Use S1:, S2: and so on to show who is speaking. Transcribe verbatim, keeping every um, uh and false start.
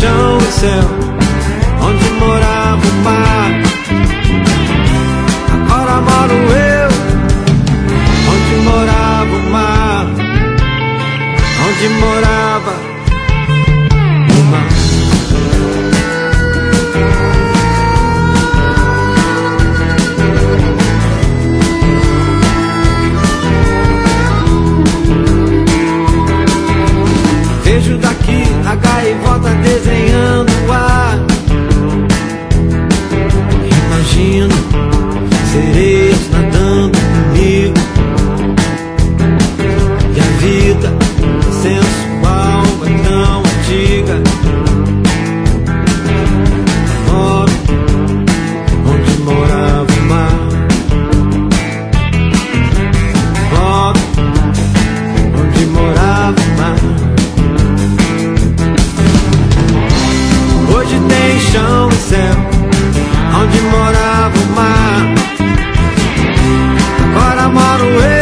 S1: chão e céu, onde morava o mar. Agora moro eu, onde morava o mar, onde morava o mar. Vejo daqui a gaivota desenhando o ar. Imagino sereias nadando comigo, e a vida sensual é tão antiga. Moro onde morava o mar. Moro onde morava o mar. Hoje tem chão e céu, onde morava o mar. Agora moro eu,